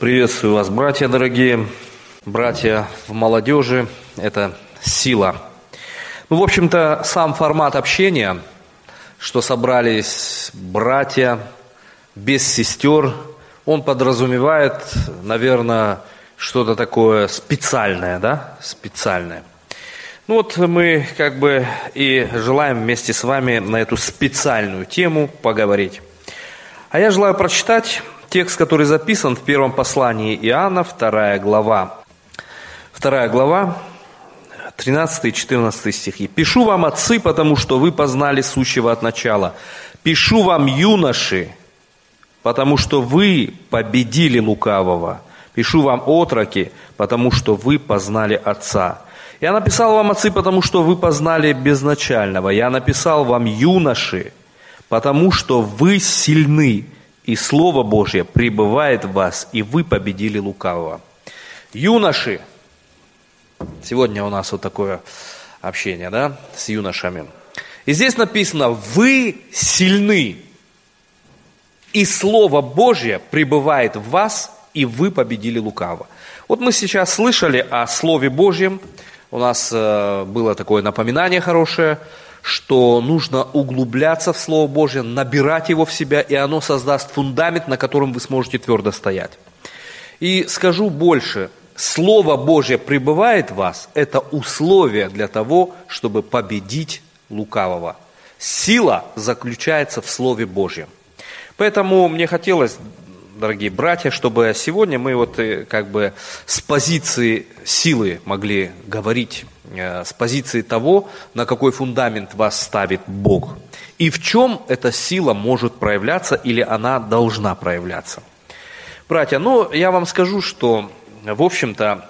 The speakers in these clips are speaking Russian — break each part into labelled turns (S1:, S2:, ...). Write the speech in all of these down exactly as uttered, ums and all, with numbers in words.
S1: Приветствую вас, братья дорогие, братья в молодежи, это сила. Ну, в общем-то, сам формат общения, что собрались братья без сестер, он подразумевает, наверное, что-то такое специальное, да, специальное. Ну вот мы как бы и желаем вместе с вами на эту специальную тему поговорить. А я желаю прочитать текст, который записан в первом послании Иоанна, вторая глава. Вторая глава, тринадцатый и четырнадцатый стихи. «Пишу вам, отцы, потому что вы познали сущего от начала. Пишу вам, юноши, потому что вы победили лукавого. Пишу вам, отроки, потому что вы познали Отца. Я написал вам, отцы, потому что вы познали безначального. Я написал вам, юноши, потому что вы сильны, и Слово Божье пребывает в вас, и вы победили лукавого». Юноши. Сегодня у нас вот такое общение, да, с юношами. И здесь написано: вы сильны, и Слово Божье пребывает в вас, и вы победили лукавого. Вот мы сейчас слышали о Слове Божьем. У нас э, было такое напоминание хорошее, что нужно углубляться в Слово Божье, набирать его в себя, и оно создаст фундамент, на котором вы сможете твердо стоять. И скажу больше, Слово Божье пребывает в вас, это условие для того, чтобы победить лукавого. Сила заключается в Слове Божьем. Поэтому мне хотелось, дорогие братья, чтобы сегодня мы вот как бы с позиции силы могли говорить, с позиции того, на какой фундамент вас ставит Бог. И в чем эта сила может проявляться или она должна проявляться. Братья, ну я вам скажу, что в общем-то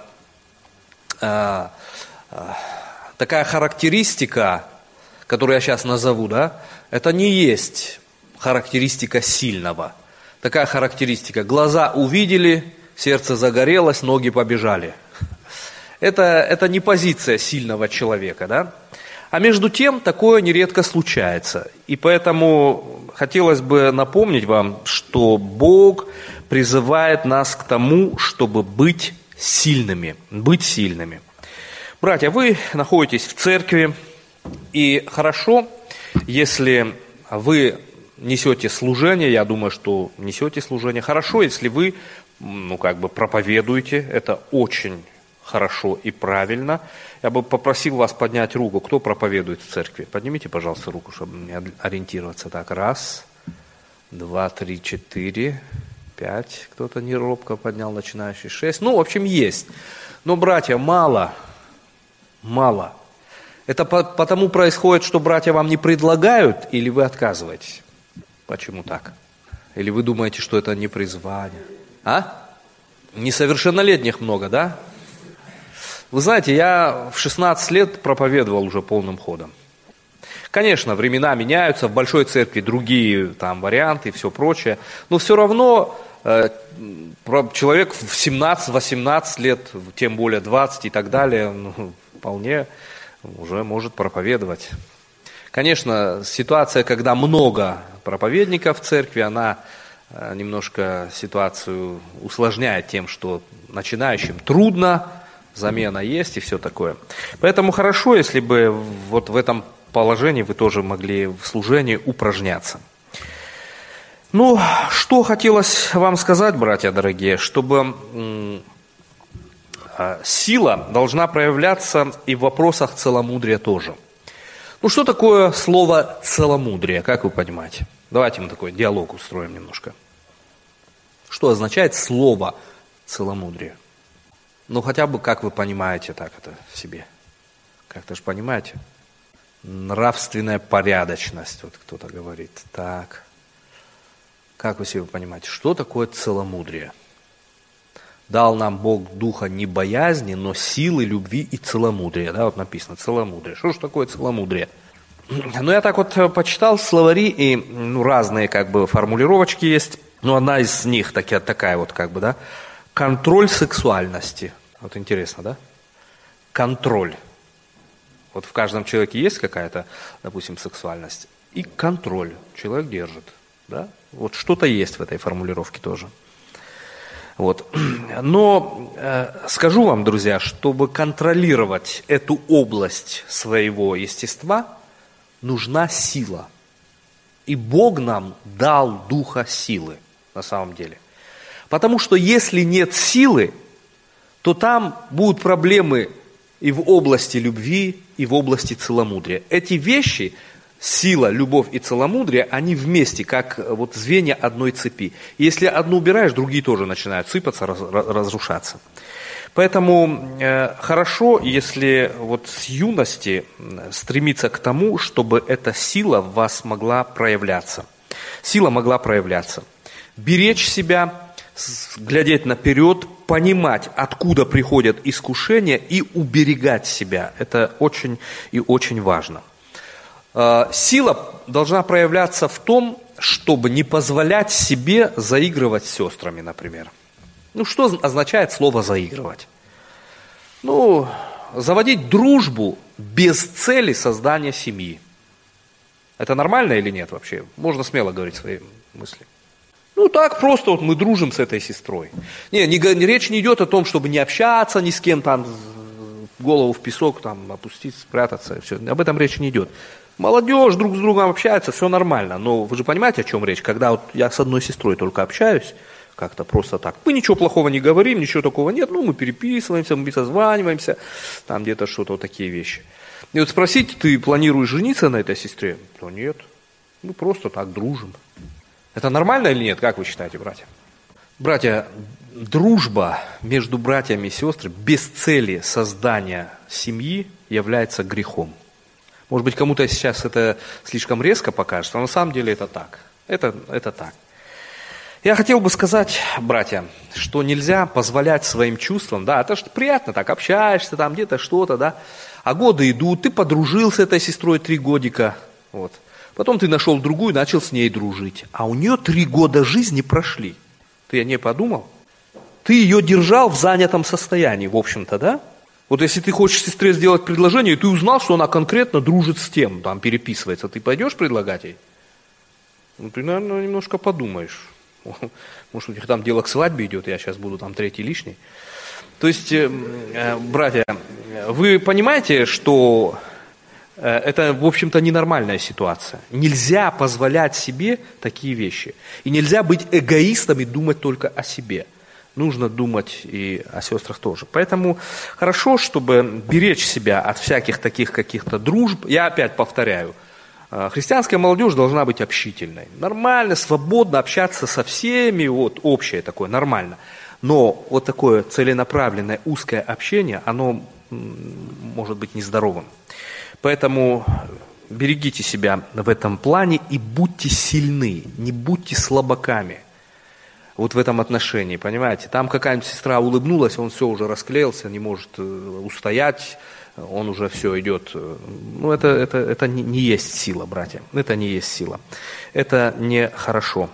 S1: такая характеристика, которую я сейчас назову, да, это не есть характеристика сильного. Такая характеристика: глаза увидели, сердце загорелось, ноги побежали. Это, это не позиция сильного человека, да? А между тем, такое нередко случается. И поэтому хотелось бы напомнить вам, что Бог призывает нас к тому, чтобы быть сильными, быть сильными. Братья, вы находитесь в церкви, и хорошо, если вы несете служение, я думаю, что несете служение. Хорошо, если вы, ну, как бы проповедуете, это очень хорошо и правильно. Я бы попросил вас поднять руку, кто проповедует в церкви. Поднимите, пожалуйста, руку, чтобы мне ориентироваться. Так, раз, два, три, четыре, пять. Кто-то не робко поднял, начинающий, шесть. Ну, в общем, есть. Но, братья, мало, мало. Это потому происходит, что братья вам не предлагают, или вы отказываетесь? Почему так? Или вы думаете, что это не призвание? А? Несовершеннолетних много, да? Вы знаете, я в шестнадцать лет проповедовал уже полным ходом. Конечно, времена меняются, в большой церкви другие там варианты и все прочее, но все равно э, человек в семнадцать-восемнадцать лет, тем более двадцать и так далее, ну, вполне уже может проповедовать. Конечно, ситуация, когда много проповедников в церкви, она немножко ситуацию усложняет тем, что начинающим трудно, замена есть и все такое. Поэтому хорошо, если бы вот в этом положении вы тоже могли в служении упражняться. Ну, что хотелось вам сказать, братья дорогие, чтобы м- сила должна проявляться и в вопросах целомудрия тоже. Ну, что такое слово целомудрие, как вы понимаете? Давайте мы такой диалог устроим немножко. Что означает слово целомудрие? Ну, хотя бы, как вы понимаете так это в себе? Как-то же понимаете? Нравственная порядочность, вот кто-то говорит. Так, как вы себе понимаете, что такое целомудрие? Дал нам Бог духа не боязни, но силы, любви и целомудрия. Да, вот написано целомудрие. Что же такое целомудрие? Ну, я так вот почитал словари, и ну, разные как бы формулировочки есть. Ну, одна из них такая, такая вот как бы, да. Контроль сексуальности. Вот интересно, да? Контроль. Вот в каждом человеке есть какая-то, допустим, сексуальность. И контроль человек держит, да? Вот что-то есть в этой формулировке тоже. Вот. Но э, скажу вам, друзья, чтобы контролировать эту область своего естества, нужна сила. И Бог нам дал духа силы, на самом деле. Потому что если нет силы, то там будут проблемы и в области любви, и в области целомудрия. Эти вещи, сила, любовь и целомудрие, они вместе, как вот звенья одной цепи. И если одну убираешь, другие тоже начинают сыпаться, раз, разрушаться. Поэтому э, хорошо, если вот с юности стремиться к тому, чтобы эта сила в вас могла проявляться. Сила могла проявляться. Беречь себя, глядеть наперед, понимать, откуда приходят искушения и уберегать себя. Это очень и очень важно. Э, сила должна проявляться в том, чтобы не позволять себе заигрывать с сестрами, например. Ну, что означает слово «заигрывать»? Ну, заводить дружбу без цели создания семьи. Это нормально или нет вообще? Можно смело говорить свои мысли. Ну, так просто вот мы дружим с этой сестрой. Не, не, речь не идет о том, чтобы не общаться ни с кем, там, голову в песок, там, опустить, спрятаться, все. Об этом речь не идет. Молодежь друг с другом общается, все нормально. Но вы же понимаете, о чем речь? Когда вот я с одной сестрой только общаюсь, как-то просто так. Мы ничего плохого не говорим, ничего такого нет. Ну, мы переписываемся, мы созваниваемся, там где-то что-то, вот такие вещи. И вот спросить, ты планируешь жениться на этой сестре? То нет. Мы просто так дружим. Это нормально или нет? Как вы считаете, братья? Братья, дружба между братьями и сестрами без цели создания семьи является грехом. Может быть, кому-то сейчас это слишком резко покажется, но на самом деле это так. Это, это так. Я хотел бы сказать, братья, что нельзя позволять своим чувствам, да, это же приятно, так общаешься, там где-то что-то, да, а годы идут, ты подружился с этой сестрой три годика, вот, потом ты нашел другую, начал с ней дружить, а у нее три года жизни прошли, ты о ней подумал? Ты ее держал в занятом состоянии, в общем-то, да? Вот если ты хочешь сестре сделать предложение, и ты узнал, что она конкретно дружит с тем, там переписывается, ты пойдешь предлагать ей? Ну, ты, наверное, немножко подумаешь. Может, у них там дело к свадьбе идет, я сейчас буду там третий лишний. То есть, э, братья, вы понимаете, что э, это, в общем-то, ненормальная ситуация. Нельзя позволять себе такие вещи. И нельзя быть эгоистом и думать только о себе. Нужно думать и о сестрах тоже. Поэтому хорошо, чтобы беречь себя от всяких таких каких-то дружб. Я опять повторяю. Христианская молодежь должна быть общительной. Нормально, свободно общаться со всеми, вот общее такое, нормально. Но вот такое целенаправленное узкое общение, оно может быть нездоровым. Поэтому берегите себя в этом плане и будьте сильны, не будьте слабаками. Вот в этом отношении, понимаете? Там какая-нибудь сестра улыбнулась, он все уже расклеился, не может устоять. Он уже все идет. Ну, это, это, это не, не есть сила, братья. Это не есть сила. Это нехорошо.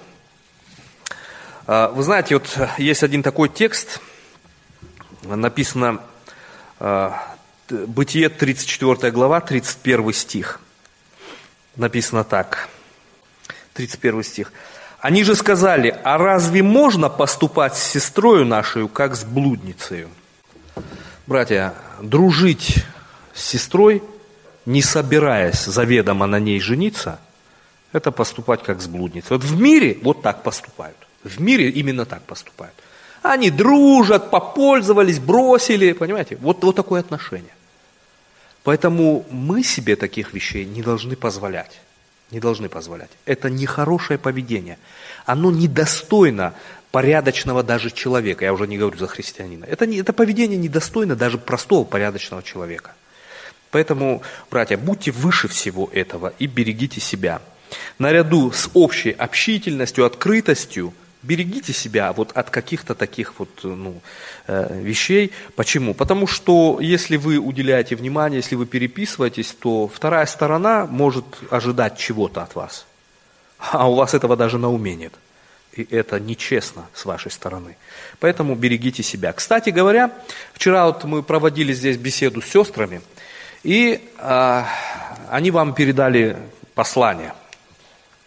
S1: Вы знаете, вот есть один такой текст, написано Бытие, тридцать четвёртая глава, тридцать первый стих. Написано так. тридцать первый стих. Они же сказали, а разве можно поступать с сестрою нашей, как с блудницей? Братья, дружить с сестрой, не собираясь заведомо на ней жениться, это поступать как с блудницей. Вот в мире вот так поступают. В мире именно так поступают. Они дружат, попользовались, бросили, понимаете? Вот, вот такое отношение. Поэтому мы себе таких вещей не должны позволять. Не должны позволять. Это нехорошее поведение. Оно недостойно порядочного даже человека. Я уже не говорю за христианина. Это, не, это поведение недостойно даже простого порядочного человека. Поэтому, братья, будьте выше всего этого и берегите себя. Наряду с общей общительностью, открытостью, берегите себя вот от каких-то таких вот, ну, э, вещей. Почему? Потому что если вы уделяете внимание, если вы переписываетесь, то вторая сторона может ожидать чего-то от вас. А у вас этого даже на уме нет. И это нечестно с вашей стороны. Поэтому берегите себя. Кстати говоря, вчера вот мы проводили здесь беседу с сестрами, и э, они вам передали послание.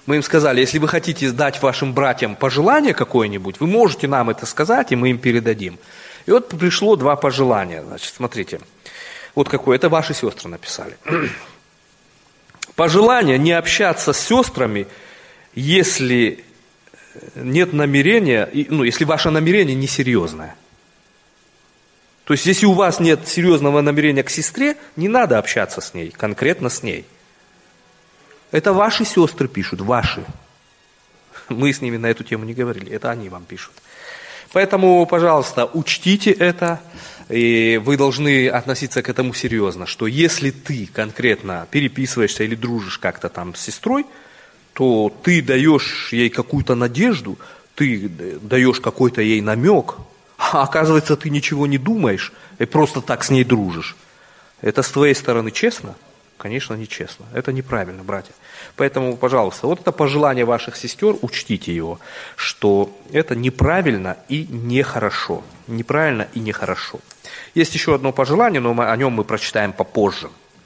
S1: Мы им сказали, если вы хотите дать вашим братьям пожелание какое-нибудь, вы можете нам это сказать, и мы им передадим. И вот пришло два пожелания. Значит, смотрите, вот какое, это ваши сестры написали. Пожелание не общаться с сестрами, если нет намерения, ну, если ваше намерение несерьезное. То есть, если у вас нет серьезного намерения к сестре, не надо общаться с ней, конкретно с ней. Это ваши сестры пишут, ваши. Мы с ними на эту тему не говорили, это они вам пишут. Поэтому, пожалуйста, учтите это, и вы должны относиться к этому серьезно, что если ты конкретно переписываешься или дружишь как-то там с сестрой, то ты даешь ей какую-то надежду, ты даешь какой-то ей намек, а оказывается, ты ничего не думаешь и просто так с ней дружишь. Это с твоей стороны честно? Конечно, нечестно. Это неправильно, братья. Поэтому, пожалуйста, вот это пожелание ваших сестер, учтите его, что это неправильно и нехорошо. Неправильно и нехорошо. Есть еще одно пожелание, но мы, о нем мы прочитаем попозже.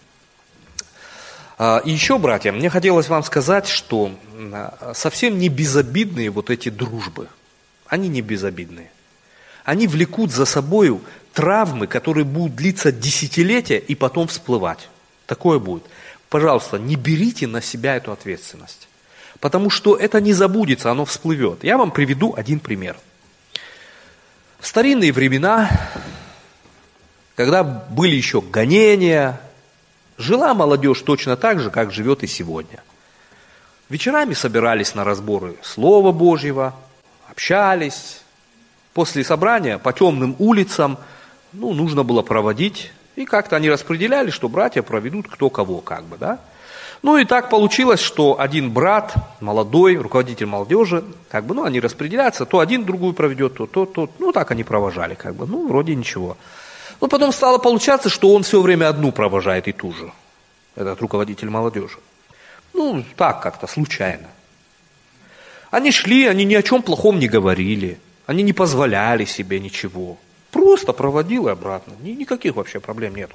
S1: И еще, братья, мне хотелось вам сказать, что совсем не безобидные вот эти дружбы. Они не безобидные. Они влекут за собой травмы, которые будут длиться десятилетия и потом всплывать. Такое будет. Пожалуйста, не берите на себя эту ответственность. Потому что это не забудется, оно всплывет. Я вам приведу один пример. В старинные времена, когда были еще гонения, жила молодежь точно так же, как живет и сегодня. Вечерами собирались на разборы Слова Божьего, общались. После собрания по темным улицам ну, нужно было проводить. И как-то они распределяли, что братья проведут кто кого, как бы, да. Ну и так получилось, что один брат, молодой, руководитель молодежи, как бы, ну, они распределяются, то один другую проведет, то тот, то, ну, так они провожали, как бы, ну, вроде ничего. Но потом стало получаться, что он все время одну провожает и ту же, этот руководитель молодежи. Ну, так как-то, случайно. Они шли, они ни о чем плохом не говорили, они не позволяли себе ничего. Просто проводил и обратно. Никаких вообще проблем нету.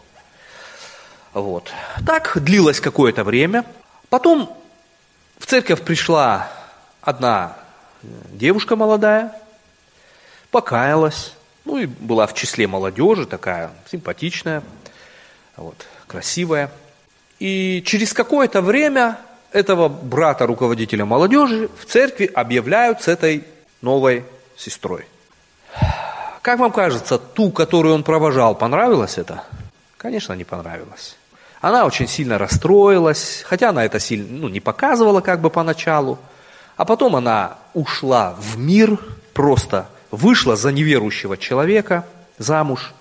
S1: Вот. Так длилось какое-то время. Потом в церковь пришла одна девушка молодая, покаялась, ну и была в числе молодежи, такая симпатичная, вот, красивая. И через какое-то время этого брата руководителя молодежи в церкви объявляют с этой новой сестрой. Как вам кажется, ту, которую он провожал, понравилось это? Конечно, не понравилось. Она очень сильно расстроилась, хотя она это сильно ну, не показывала как бы поначалу. А потом она ушла в мир, просто вышла за неверующего человека замуж.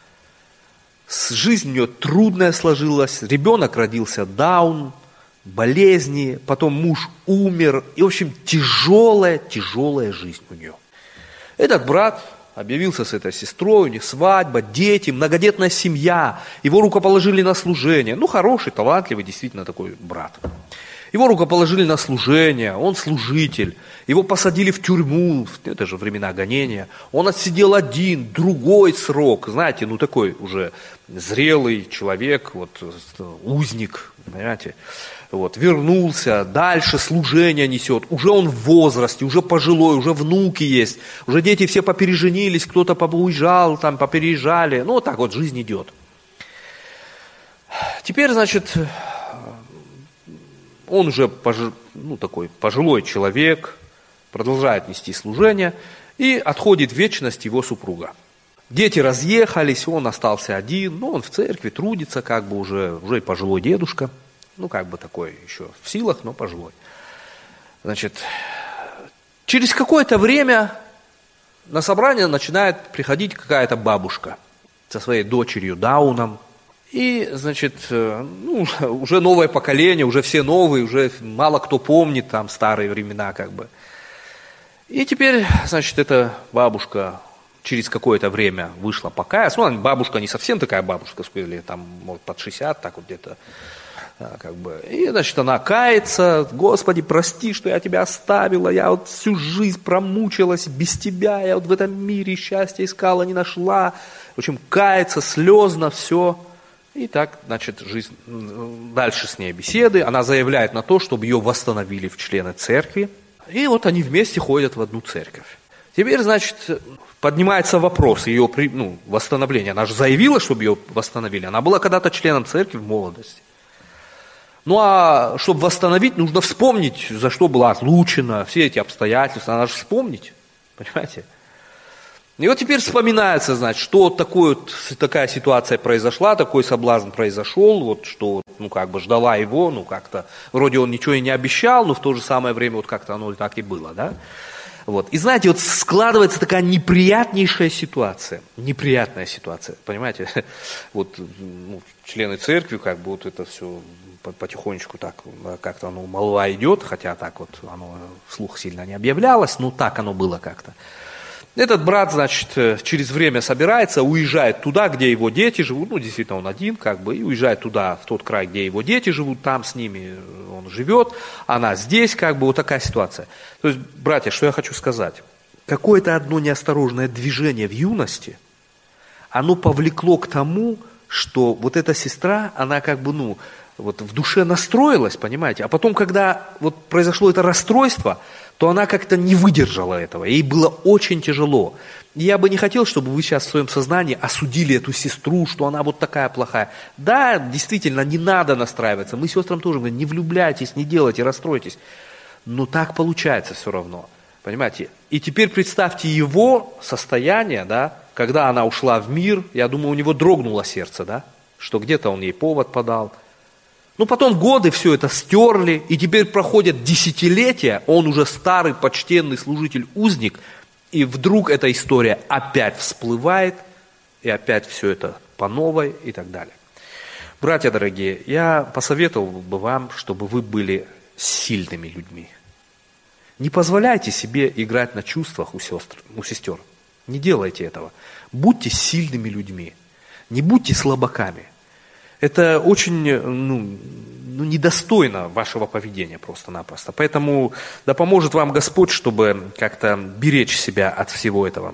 S1: Жизнь у нее трудная сложилась, ребенок родился даун, болезни, потом муж умер. И, в общем, тяжелая, тяжелая жизнь у нее. Этот брат объявился с этой сестрой, у них свадьба, дети, многодетная семья. Его рукоположили на служение. Ну, хороший, талантливый, действительно такой брат. Его рукоположили на служение, он служитель. Его посадили в тюрьму, это же времена гонения. Он отсидел один, другой срок. Знаете, ну такой уже зрелый человек, вот узник, понимаете. Вот, вернулся, дальше служение несет, уже он в возрасте, уже пожилой, уже внуки есть, уже дети все попереженились, кто-то поуезжал, там, попереезжали, ну вот так вот жизнь идет. Теперь, значит, он уже пож... ну, такой пожилой человек, продолжает нести служение, и отходит в вечность его супруга. Дети разъехались, он остался один, но он в церкви трудится, как бы уже, уже пожилой дедушка. Ну, как бы такой еще в силах, но пожилой. Значит, через какое-то время на собрание начинает приходить какая-то бабушка со своей дочерью Дауном. И, значит, ну, уже новое поколение, уже все новые, уже мало кто помнит там старые времена, как бы. И теперь, значит, эта бабушка через какое-то время вышла покаяться. Ну, бабушка не совсем такая бабушка, сказали, там, может, под шестьдесят, так вот где-то. Как бы. И, значит, она кается: Господи, прости, что я тебя оставила, я вот всю жизнь промучилась без тебя, я вот в этом мире счастья искала, не нашла. В общем, кается, слезно, все. И так, значит, жизнь, дальше с ней беседы. Она заявляет на то, чтобы ее восстановили в члены церкви. И вот они вместе ходят в одну церковь. Теперь, значит, поднимается вопрос ее ну, восстановления. Она же заявила, чтобы ее восстановили. Она была когда-то членом церкви в молодости. Ну, а чтобы восстановить, нужно вспомнить, за что была отлучена, все эти обстоятельства. Надо же вспомнить, понимаете? И вот теперь вспоминается, значит, что такое, такая ситуация произошла, такой соблазн произошел, вот что, ну, как бы ждала его, ну, как-то, вроде он ничего и не обещал, но в то же самое время вот как-то оно так и было, да? Вот. И знаете, вот складывается такая неприятнейшая ситуация, неприятная ситуация, понимаете? Вот ну, члены церкви, как бы вот это все потихонечку так, как-то оно молва идет, хотя так вот оно вслух сильно не объявлялось, но так оно было как-то. Этот брат, значит, через время собирается, уезжает туда, где его дети живут, ну, действительно, он один, как бы, и уезжает туда, в тот край, где его дети живут, там с ними он живет, она здесь, как бы, вот такая ситуация. То есть, братья, что я хочу сказать? Какое-то одно неосторожное движение в юности, оно повлекло к тому, что вот эта сестра, она как бы, ну, вот в душе настроилась, понимаете, а потом, когда вот произошло это расстройство, то она как-то не выдержала этого, ей было очень тяжело. И я бы не хотел, чтобы вы сейчас в своем сознании осудили эту сестру, что она вот такая плохая. Да, действительно, не надо настраиваться, мы сестрам тоже говорим, не влюбляйтесь, не делайте, расстройтесь, но так получается все равно, понимаете. И теперь представьте его состояние, да, когда она ушла в мир, я думаю, у него дрогнуло сердце, да, что где-то он ей повод подал. Ну, потом годы все это стерли, и теперь проходят десятилетия, он уже старый, почтенный служитель-узник, и вдруг эта история опять всплывает, и опять все это по новой и так далее. Братья дорогие, я посоветовал бы вам, чтобы вы были сильными людьми. Не позволяйте себе играть на чувствах у сестр, у сестер. Не делайте этого. Будьте сильными людьми, не будьте слабаками. Это очень ну, ну, недостойно вашего поведения просто-напросто. Поэтому да поможет вам Господь, чтобы как-то беречь себя от всего этого.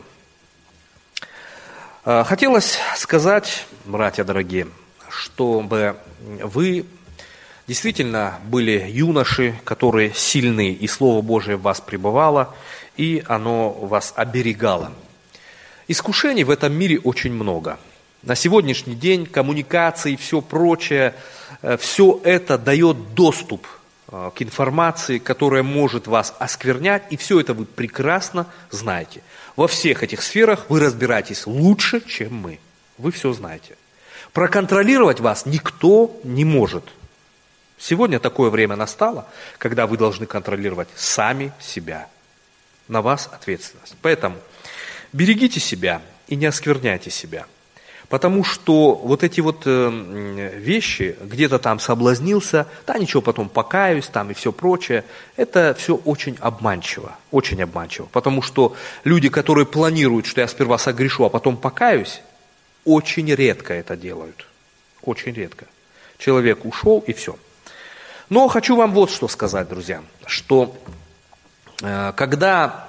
S1: Хотелось сказать, братья дорогие, чтобы вы действительно были юноши, которые сильны, и Слово Божие в вас пребывало, и оно вас оберегало. Искушений в этом мире очень много. На сегодняшний день коммуникации и все прочее, все это дает доступ к информации, которая может вас осквернять, и все это вы прекрасно знаете. Во всех этих сферах вы разбираетесь лучше, чем мы. Вы все знаете. Проконтролировать вас никто не может. Сегодня такое время настало, когда вы должны контролировать сами себя. На вас ответственность. Поэтому берегите себя и не оскверняйте себя. Потому что вот эти вот э, вещи, где-то там соблазнился, да ничего, потом покаюсь там и все прочее, это все очень обманчиво, очень обманчиво. Потому что люди, которые планируют, что я сперва согрешу, а потом покаюсь, очень редко это делают. Очень редко. Человек ушел и все. Но хочу вам вот что сказать, друзья, что э, когда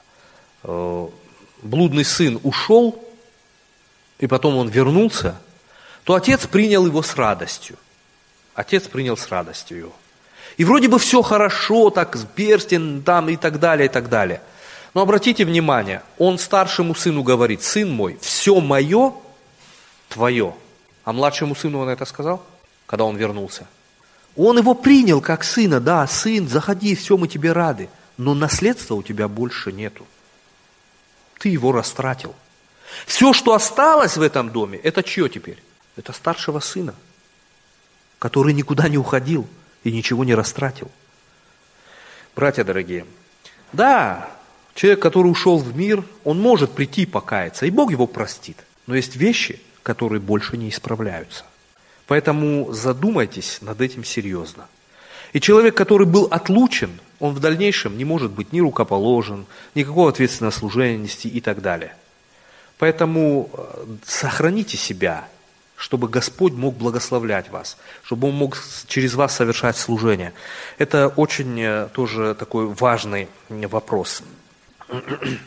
S1: э, блудный сын ушел, и потом он вернулся, то отец принял его с радостью. Отец принял с радостью его. И вроде бы все хорошо, так, с перстень там и так далее, и так далее. Но обратите внимание, он старшему сыну говорит: сын мой, все мое твое. А младшему сыну он это сказал, когда он вернулся? Он его принял как сына, да, сын, заходи, все, мы тебе рады. Но наследства у тебя больше нету. Ты его растратил. Все, что осталось в этом доме, это чье теперь? Это старшего сына, который никуда не уходил и ничего не растратил. Братья дорогие, да, человек, который ушел в мир, он может прийти и покаяться, и Бог его простит. Но есть вещи, которые больше не исправляются. Поэтому задумайтесь над этим серьезно. И человек, который был отлучен, он в дальнейшем не может быть ни рукоположен, никакого ответственного служения нести и так далее. Поэтому сохраните себя, чтобы Господь мог благословлять вас, чтобы Он мог через вас совершать служение. Это очень тоже такой важный вопрос.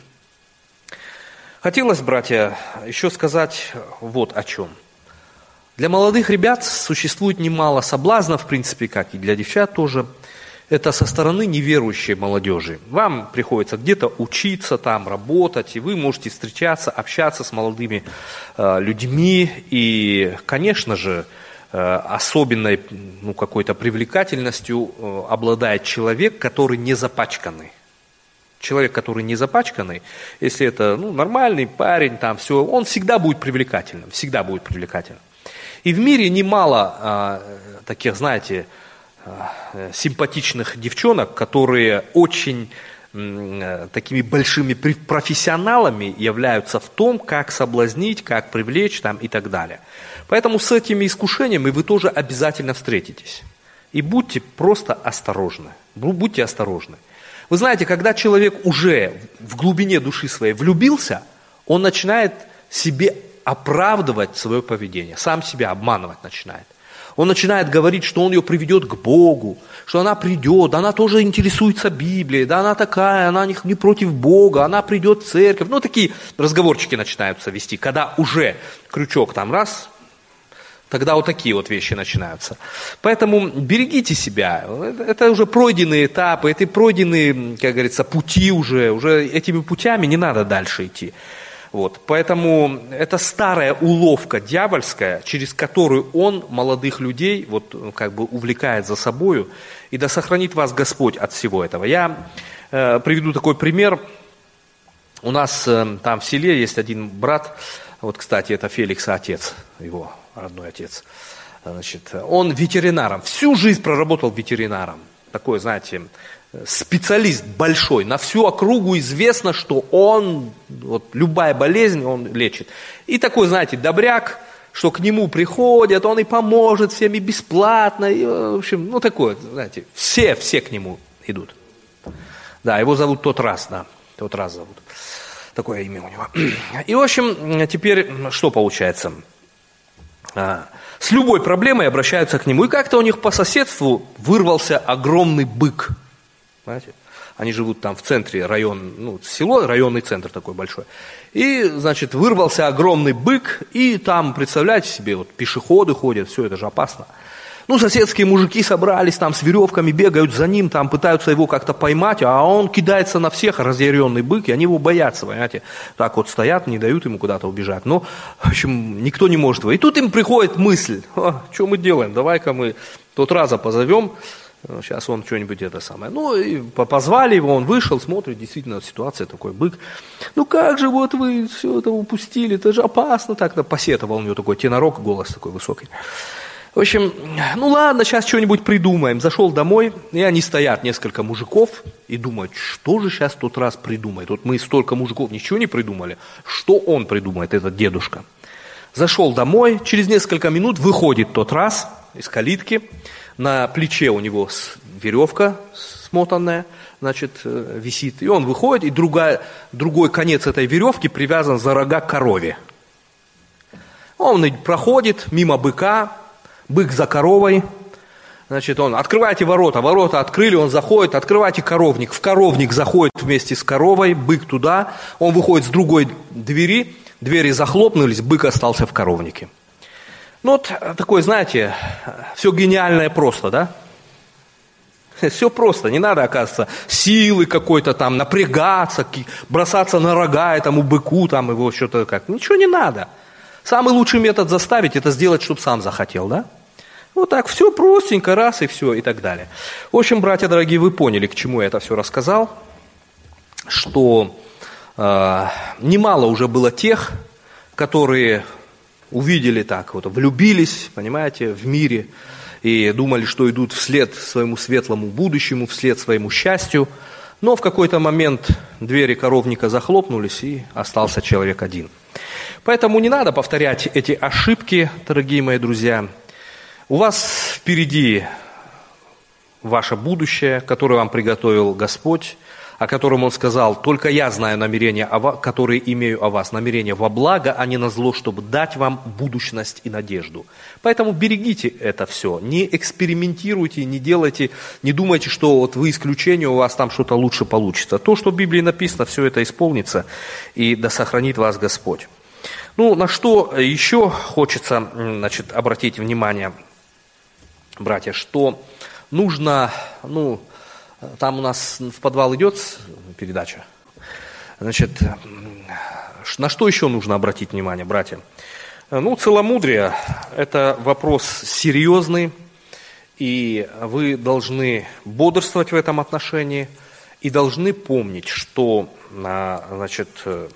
S1: Хотелось, братья, еще сказать вот о чем. Для молодых ребят существует немало соблазнов, в принципе, как и для девчат тоже. Это со стороны неверующей молодежи. Вам приходится где-то учиться, там работать, и вы можете встречаться, общаться с молодыми э, людьми. И, конечно же, э, особенной ну, какой-то привлекательностью э, обладает человек, который не запачканный. Человек, который не запачканный, если это ну, нормальный парень, там все, он всегда будет привлекательным, всегда будет привлекательным. И в мире немало э, таких, знаете, симпатичных девчонок, которые очень м, такими большими профессионалами являются в том, как соблазнить, как привлечь там, и так далее. Поэтому с этими искушениями вы тоже обязательно встретитесь. И будьте просто осторожны. Будьте осторожны. Вы знаете, когда человек уже в глубине души своей влюбился, он начинает себе оправдывать свое поведение, сам себя обманывать начинает. Он начинает говорить, что он ее приведет к Богу, что она придет, она тоже интересуется Библией, да она такая, она не, не против Бога, она придет в церковь. Ну, такие разговорчики начинаются вести, когда уже крючок там раз, тогда вот такие вот вещи начинаются. Поэтому берегите себя, это уже пройденные этапы, это пройденные, как говорится, пути уже, уже этими путями не надо дальше идти. Вот, поэтому это старая уловка дьявольская, через которую он молодых людей вот, как бы увлекает за собою, и да сохранит вас Господь от всего этого. Я э, приведу такой пример. У нас э, там в селе есть один брат, вот, кстати, это Феликса отец, его родной отец. Значит, он ветеринаром, всю жизнь проработал ветеринаром. Такой, знаете, специалист большой, на всю округу известно, что он, вот, любая болезнь он лечит. И такой, знаете, добряк, что к нему приходят, он и поможет всем, и бесплатно, и, в общем, ну такой, знаете, все, все к нему идут. Да, его зовут Тот Раз, да, Тот Раз зовут, такое имя у него. И, в общем, теперь что получается? С любой проблемой обращаются к нему, и как-то у них по соседству вырвался огромный бык. Знаете, они живут там в центре района, ну, село, районный центр такой большой. И, значит, вырвался огромный бык, и там, представляете себе, вот пешеходы ходят, все это же опасно. Ну, соседские мужики собрались, там с веревками бегают за ним, там пытаются его как-то поймать, а он кидается на всех, разъяренный бык, и они его боятся, понимаете. Так вот стоят, не дают ему куда-то убежать. Но, в общем, никто не может его. И тут им приходит мысль, что мы делаем, давай-ка мы Тот Раза позовем, сейчас он что-нибудь это самое. Ну, и позвали его, он вышел, смотрит, действительно, ситуация, такой бык. Ну, как же вот вы все это упустили, это же опасно. Так-то посетовал у него такой тенорок, голос такой высокий. В общем, ну ладно, сейчас что-нибудь придумаем. Зашел домой, и они стоят, несколько мужиков, и думают, что же сейчас Тот Раз придумает. Вот мы столько мужиков ничего не придумали. Что он придумает, этот дедушка? Зашел домой, через несколько минут выходит Тот Раз из калитки. На плече у него веревка смотанная, значит, висит. И он выходит, и другая, другой конец этой веревки привязан за рога к корове. Он проходит мимо быка, бык за коровой. Значит, он, открывайте ворота, ворота открыли, он заходит, открывайте коровник. В коровник заходит вместе с коровой, бык туда, он выходит с другой двери, двери захлопнулись, бык остался в коровнике. Ну вот такое, знаете, все гениальное просто, да? Все просто, не надо, оказывается, силы какой-то там, напрягаться, бросаться на рога этому быку, там его что-то как. Ничего не надо. Самый лучший метод заставить, это сделать, чтобы сам захотел, да? Вот так, все простенько, раз и все, и так далее. В общем, братья дорогие, вы поняли, к чему я это все рассказал, что э, немало уже было тех, которые увидели так, вот, влюбились, понимаете, в мире, и думали, что идут вслед своему светлому будущему, вслед своему счастью, но в какой-то момент двери коровника захлопнулись, и остался человек один. Поэтому не надо повторять эти ошибки, дорогие мои друзья. У вас впереди ваше будущее, которое вам приготовил Господь, о котором Он сказал, только я знаю намерения, которые имею о вас, намерения во благо, а не на зло, чтобы дать вам будущность и надежду. Поэтому берегите это все, не экспериментируйте, не делайте, не думайте, что вот вы исключение, у вас там что-то лучше получится. То, что в Библии написано, все это исполнится, и да сохранит вас Господь. Ну, на что еще хочется, значит, обратить внимание, братья, что нужно, ну, там у нас в подвал идет передача, значит, на что еще нужно обратить внимание, братья? Ну, целомудрие – это вопрос серьезный, и вы должны бодрствовать в этом отношении, и должны помнить, что, значит,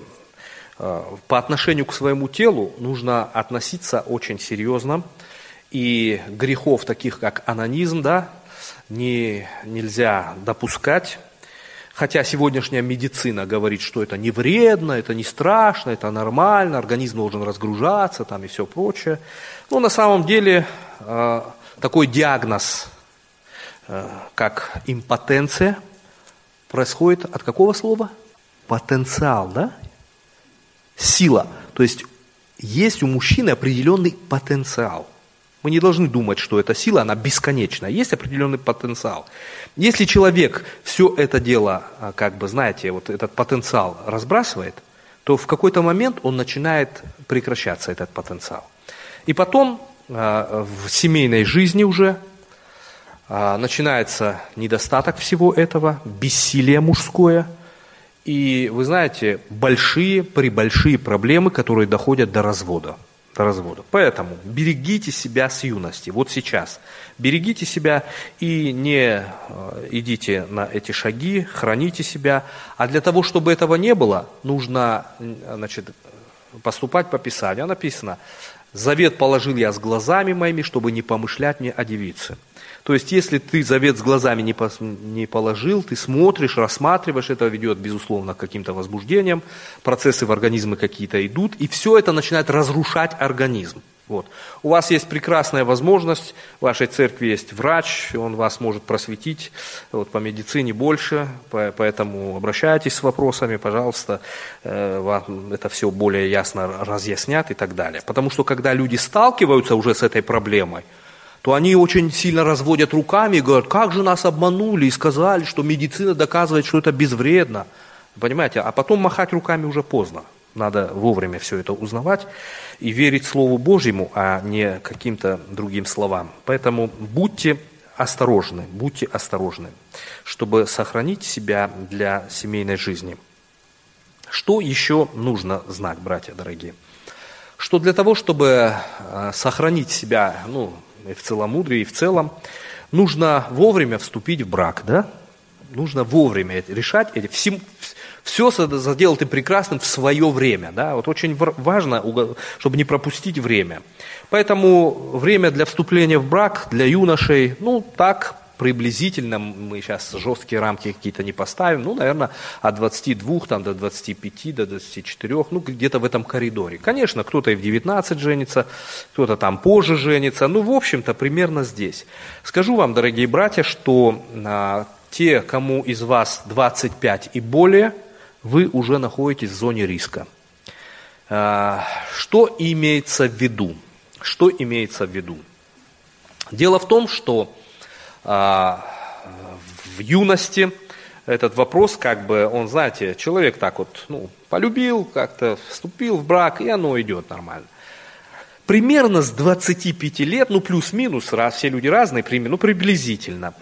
S1: по отношению к своему телу нужно относиться очень серьезно, и грехов таких, как онанизм, да, не, нельзя допускать. Хотя сегодняшняя медицина говорит, что это не вредно, это не страшно, это нормально, организм должен разгружаться там и все прочее. Но на самом деле э, такой диагноз, э, как импотенция, происходит от какого слова? Потенциал, да? Сила. То есть есть у мужчины определенный потенциал. Мы не должны думать, что эта сила, она бесконечна. Есть определенный потенциал. Если человек все это дело, как бы, знаете, вот этот потенциал разбрасывает, то в какой-то момент он начинает прекращаться, этот потенциал. И потом в семейной жизни уже начинается недостаток всего этого, бессилие мужское. И, вы знаете, большие, пребольшие проблемы, которые доходят до развода. До развода. Поэтому берегите себя с юности, вот сейчас. Берегите себя и не идите на эти шаги, храните себя. А для того, чтобы этого не было, нужно, значит, поступать по Писанию. Написано: «Завет положил я с глазами моими, чтобы не помышлять мне о девице». То есть, если ты завет с глазами не, пос, не положил, ты смотришь, рассматриваешь, это ведет, безусловно, к каким-то возбуждениям, процессы в организме какие-то идут, и все это начинает разрушать организм. Вот. У вас есть прекрасная возможность, в вашей церкви есть врач, он вас может просветить, вот, по медицине больше, поэтому обращайтесь с вопросами, пожалуйста, вам это все более ясно разъяснят и так далее. Потому что, когда люди сталкиваются уже с этой проблемой, то они очень сильно разводят руками и говорят: как же нас обманули и сказали, что медицина доказывает, что это безвредно. Понимаете, а потом махать руками уже поздно. Надо вовремя все это узнавать и верить Слову Божьему, а не каким-то другим словам. Поэтому будьте осторожны, будьте осторожны, чтобы сохранить себя для семейной жизни. Что еще нужно знать, братья дорогие? Что для того, чтобы сохранить себя, ну, и в целомудрии, и в целом, нужно вовремя вступить в брак, да? Нужно вовремя это решать. Все, все заделал ты прекрасным в свое время, да? Вот очень важно, чтобы не пропустить время. Поэтому время для вступления в брак для юношей, ну, так, приблизительно, мы сейчас жесткие рамки какие-то не поставим, ну, наверное, от двадцати двух там, до двадцати пяти, до двадцати четырёх, ну, где-то в этом коридоре. Конечно, кто-то и в девятнадцать женится, кто-то там позже женится, ну, в общем-то, примерно здесь. Скажу вам, дорогие братья, что а, те, кому из вас двадцать пять и более, вы уже находитесь в зоне риска. А, что имеется в виду? Что имеется в виду? Дело в том, что в юности этот вопрос, как бы, он, знаете, человек так вот, ну, полюбил, как-то вступил в брак, и оно идет нормально. Примерно с двадцати пяти лет, ну, плюс-минус, раз, все люди разные, ну, приблизительно,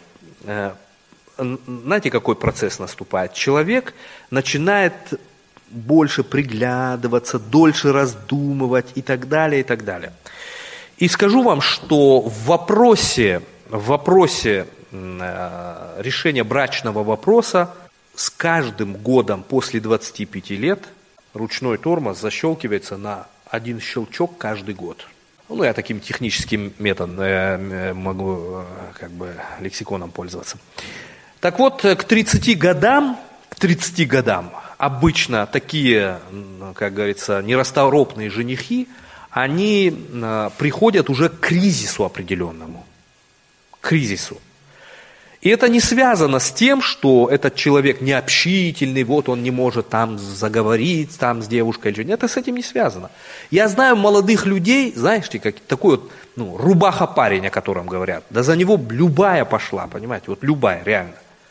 S1: знаете, какой процесс наступает? Человек начинает больше приглядываться, дольше раздумывать и так далее, и так далее. И скажу вам, что в вопросе, в вопросе э, решения брачного вопроса с каждым годом после двадцати пяти лет ручной тормоз защелкивается на один щелчок каждый год. Ну, я таким техническим методом э, могу э, как бы лексиконом пользоваться. Так вот, к тридцати годам, к тридцати годам обычно такие, как говорится, нерасторопные женихи, они э, приходят уже к кризису определенному. К кризису. И это не связано с тем, что этот человек необщительный, вот он не может там заговорить там с девушкой. Это с этим не связано. Я знаю молодых людей, знаешь, как такой вот, ну, рубаха-парень, о котором говорят. Да за него любая пошла, понимаете, вот любая, реально.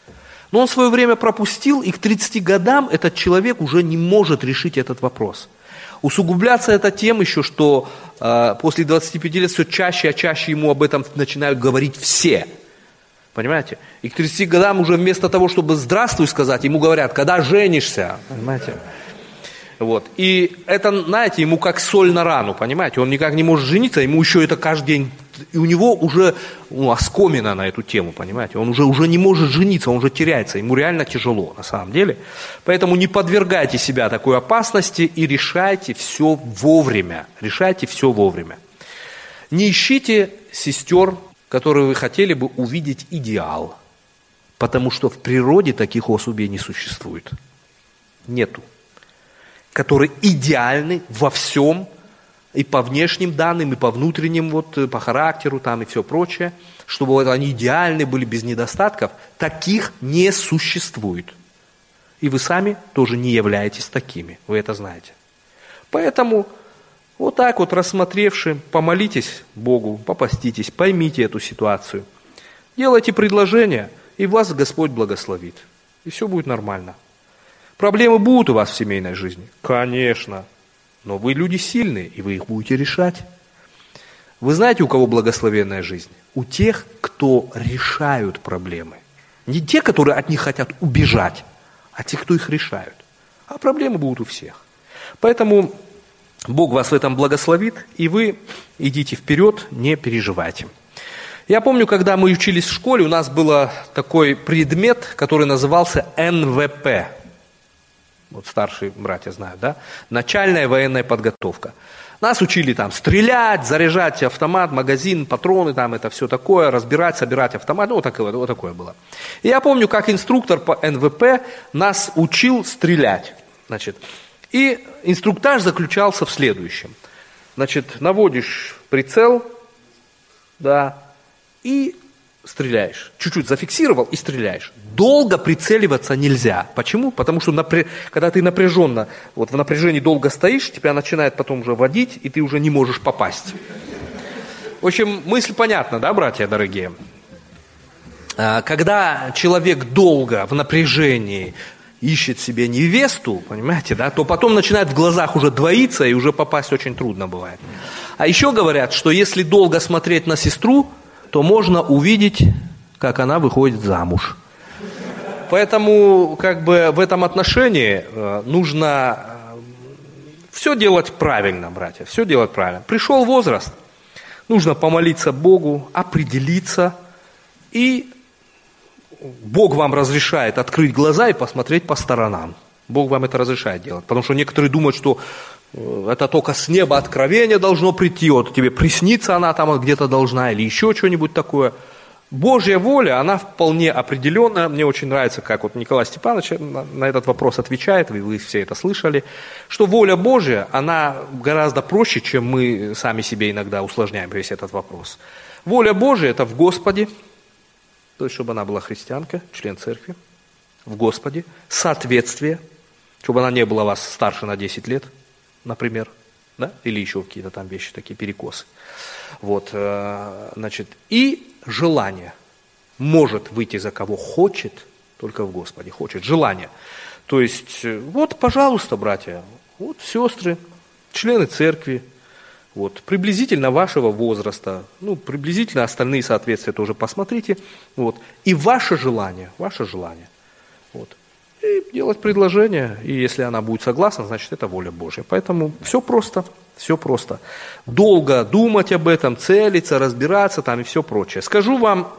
S1: Но он в свое время пропустил, и к тридцати годам этот человек уже не может решить этот вопрос. Усугубляться это тем еще, что э, после двадцати пяти лет все чаще и чаще ему об этом начинают говорить все. Понимаете? И к тридцати годам уже вместо того, чтобы «здравствуй» сказать, ему говорят: когда женишься? Понимаете? Вот. И это, знаете, ему как соль на рану, понимаете? Он никак не может жениться, ему еще это каждый день... И у него уже ну, оскомина на эту тему, понимаете? Он уже, уже не может жениться, он уже теряется, ему реально тяжело на самом деле. Поэтому не подвергайте себя такой опасности и решайте все вовремя. Решайте все вовремя. Не ищите сестер, которые вы хотели бы увидеть идеал, потому что в природе таких особей не существует. Нету. Которые идеальны во всем, и по внешним данным, и по внутренним, вот, по характеру там, и все прочее, чтобы вот они идеальны были без недостатков, таких не существует. И вы сами тоже не являетесь такими, вы это знаете. Поэтому вот так вот рассмотревши, помолитесь Богу, попаститесь, поймите эту ситуацию, делайте предложение, и вас Господь благословит, и все будет нормально. Проблемы будут у вас в семейной жизни? Конечно. Но вы люди сильные, и вы их будете решать. Вы знаете, у кого благословенная жизнь? У тех, кто решают проблемы. Не те, которые от них хотят убежать, а те, кто их решают. А проблемы будут у всех. Поэтому Бог вас в этом благословит, и вы идите вперед, не переживайте. Я помню, когда мы учились в школе, у нас был такой предмет, который назывался эн вэ пэ. Вот старшие братья знают, да? Начальная военная подготовка. Нас учили там стрелять, заряжать автомат, магазин, патроны, там это все такое, разбирать, собирать автомат, ну вот такое, вот такое было. И я помню, как инструктор по эн вэ пэ нас учил стрелять. Значит, и инструктаж заключался в следующем. Значит, наводишь прицел, да, и стреляешь. Чуть-чуть зафиксировал и стреляешь. Долго прицеливаться нельзя. Почему? Потому что напря... когда ты напряженно, вот в напряжении долго стоишь, тебя начинает потом уже водить, и ты уже не можешь попасть. В общем, мысль понятна, да, братья дорогие? Когда человек долго в напряжении ищет себе невесту, понимаете, да, то потом начинает в глазах уже двоиться, и уже попасть очень трудно бывает. А еще говорят, что если долго смотреть на сестру, то можно увидеть, как она выходит замуж. Поэтому как бы в этом отношении нужно все делать правильно, братья, все делать правильно. Пришел возраст, нужно помолиться Богу, определиться, и Бог вам разрешает открыть глаза и посмотреть по сторонам. Бог вам это разрешает делать, потому что некоторые думают, что это только с неба откровение должно прийти, вот тебе приснится она там где-то должна, или еще что-нибудь такое. Божья воля, она вполне определенная. Мне очень нравится, как вот Николай Степанович на, на этот вопрос отвечает, вы, вы все это слышали, что воля Божья, она гораздо проще, чем мы сами себе иногда усложняем весь этот вопрос. Воля Божья – это в Господе, то есть, чтобы она была христианка, член церкви, в Господе, соответствие, чтобы она не была вас старше на десять лет, например, да, или еще какие-то там вещи, такие перекосы. Вот, значит, и желание. Может выйти за кого хочет, только в Господе, хочет, желание. То есть, вот, пожалуйста, братья, вот сестры, члены церкви, вот, приблизительно вашего возраста, ну, приблизительно остальные соответствия тоже посмотрите, вот, и ваше желание, ваше желание, вот. И делать предложение, и если она будет согласна, значит, это воля Божья. Поэтому все просто, все просто. Долго думать об этом, целиться, разбираться там и все прочее. Скажу вам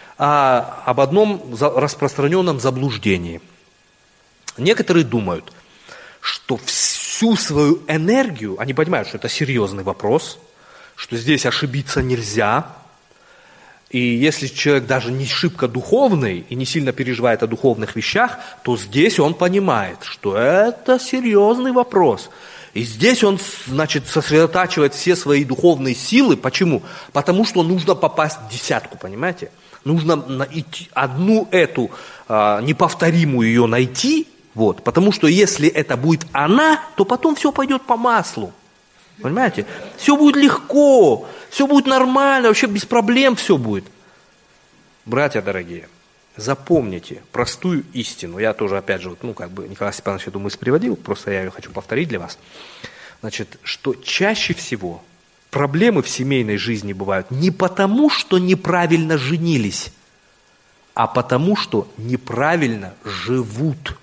S1: а, об одном распространенном заблуждении. Некоторые думают, что всю свою энергию, они понимают, что это серьезный вопрос, что здесь ошибиться нельзя. И если человек даже не шибко духовный и не сильно переживает о духовных вещах, то здесь он понимает, что это серьезный вопрос. И здесь он, значит, сосредотачивает все свои духовные силы. Почему? Потому что нужно попасть в десятку, понимаете? Нужно найти одну эту а, неповторимую ее найти, вот, потому что если это будет она, то потом все пойдет по маслу. Понимаете? Все будет легко, все будет нормально, вообще без проблем все будет. Братья дорогие, запомните простую истину. Я тоже, опять же, ну, как бы Николай Степанович эту мысль приводил, просто я ее хочу повторить для вас. Значит, что чаще всего проблемы в семейной жизни бывают не потому, что неправильно женились, а потому, что неправильно живут.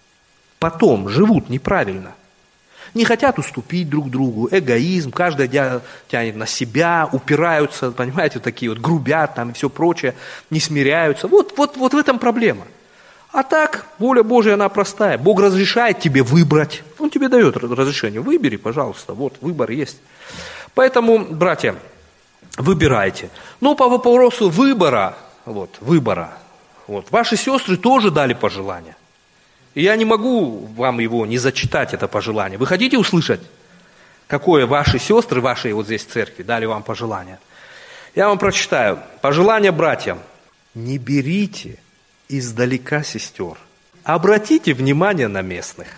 S1: Потом живут неправильно. Не хотят уступить друг другу, эгоизм, каждый тянет на себя, упираются, понимаете, такие вот грубят там и все прочее, не смиряются. Вот, вот, вот в этом проблема. А так, воля Божья, она простая. Бог разрешает тебе выбрать. Он тебе дает разрешение. Выбери, пожалуйста, вот выбор есть. Поэтому, братья, выбирайте. Но по вопросу выбора, вот, выбора, вот, ваши сестры тоже дали пожелание. И я не могу вам его не зачитать, это пожелание. Вы хотите услышать, какое ваши сестры, вашей вот здесь церкви, дали вам пожелание? Я вам прочитаю. Пожелание братьям. Не берите издалека сестер. Обратите внимание на местных.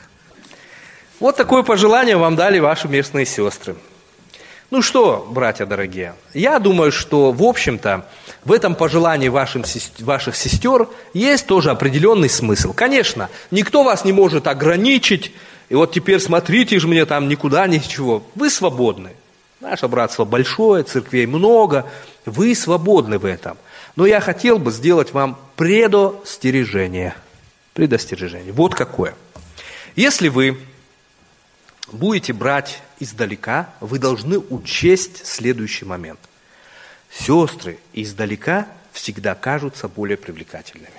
S1: Вот такое пожелание вам дали ваши местные сестры. Ну что, братья дорогие, я думаю, что, в общем-то, в этом пожелании вашим, ваших сестер есть тоже определенный смысл. Конечно, никто вас не может ограничить, и вот теперь смотрите же мне там никуда, ничего. Вы свободны. Наше братство большое, церквей много, вы свободны в этом. Но я хотел бы сделать вам предостережение. Предостережение. Вот какое. Если вы будете брать издалека, вы должны учесть следующий момент. Сестры издалека всегда кажутся более привлекательными.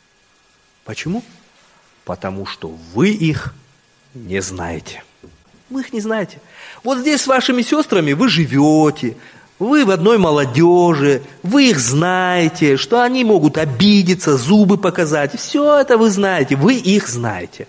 S1: Почему? Потому что вы их не знаете. Вы их не знаете. Вот здесь с вашими сестрами вы живете, вы в одной молодежи, вы их знаете, что они могут обидеться, зубы показать. Все это вы знаете, вы их знаете.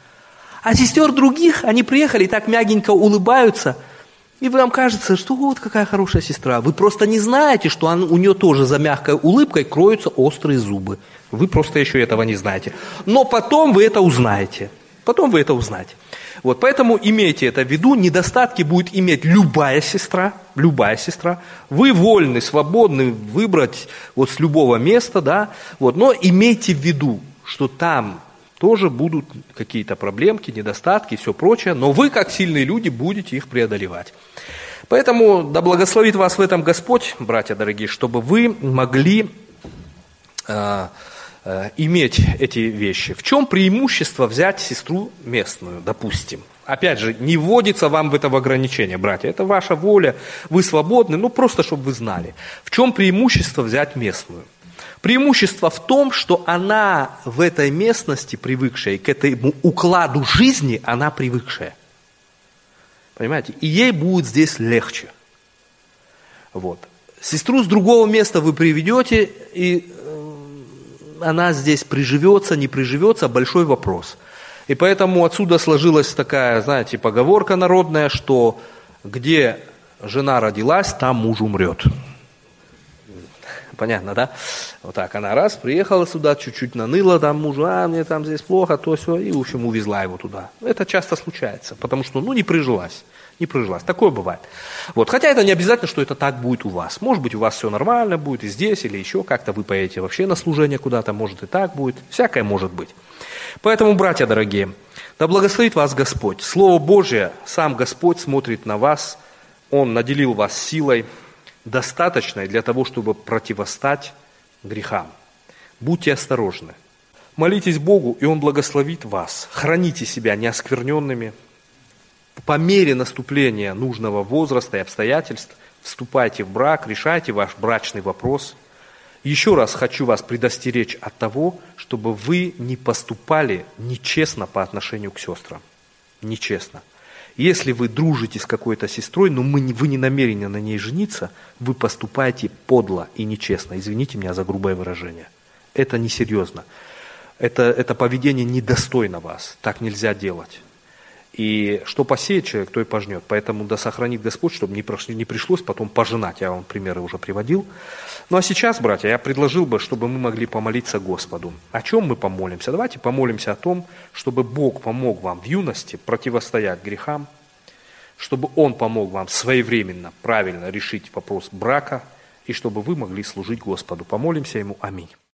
S1: А сестер других, они приехали и так мягенько улыбаются, и вам кажется, что вот какая хорошая сестра. Вы просто не знаете, что он, у нее тоже за мягкой улыбкой кроются острые зубы. Вы просто еще этого не знаете. Но потом вы это узнаете. Потом вы это узнаете. Вот, поэтому имейте это в виду. Недостатки будет иметь любая сестра. Любая сестра. Вы вольны, свободны выбрать вот с любого места, да. Вот, но имейте в виду, что там тоже будут какие-то проблемки, недостатки и все прочее, но вы, как сильные люди, будете их преодолевать. Поэтому да благословит вас в этом Господь, братья дорогие, чтобы вы могли э, э, иметь эти вещи. В чем преимущество взять сестру местную, допустим? Опять же, не вводится вам в это в ограничение, братья, это ваша воля, вы свободны, ну просто чтобы вы знали. В чем преимущество взять местную? Преимущество в том, что она в этой местности привыкшая, к этому укладу жизни она привыкшая. Понимаете? И ей будет здесь легче. Вот. Сестру с другого места вы приведете, и она здесь приживется, не приживется, большой вопрос. И поэтому отсюда сложилась такая, знаете, поговорка народная, что где жена родилась, там муж умрет. Понятно, да? Вот так она раз, приехала сюда, чуть-чуть наныла там мужу, а мне там здесь плохо, то все, и в общем увезла его туда. Это часто случается, потому что, ну, не прижилась, не прижилась. Такое бывает. Вот. Хотя это не обязательно, что это так будет у вас. Может быть, у вас все нормально будет и здесь, или еще как-то вы поедете вообще на служение куда-то, может и так будет. Всякое может быть. Поэтому, братья дорогие, да благословит вас Господь. Слово Божие, сам Господь смотрит на вас, Он наделил вас силой, достаточной для того, чтобы противостать грехам. Будьте осторожны. Молитесь Богу, и Он благословит вас. Храните себя неоскверненными. По мере наступления нужного возраста и обстоятельств вступайте в брак, решайте ваш брачный вопрос. Еще раз хочу вас предостеречь от того, чтобы вы не поступали нечестно по отношению к сестрам. Нечестно. Если вы дружите с какой-то сестрой, но мы, вы не намерены на ней жениться, вы поступаете подло и нечестно. Извините меня за грубое выражение. Это несерьезно. Это, это поведение недостойно вас. Так нельзя делать. И что посеет человек, то и пожнет. Поэтому да сохранит Господь, чтобы не, прошло, не пришлось потом пожинать. Я вам примеры уже приводил. Ну а сейчас, братья, я предложил бы, чтобы мы могли помолиться Господу. О чем мы помолимся? Давайте помолимся о том, чтобы Бог помог вам в юности противостоять грехам, чтобы Он помог вам своевременно, правильно решить вопрос брака, и чтобы вы могли служить Господу. Помолимся Ему. Аминь.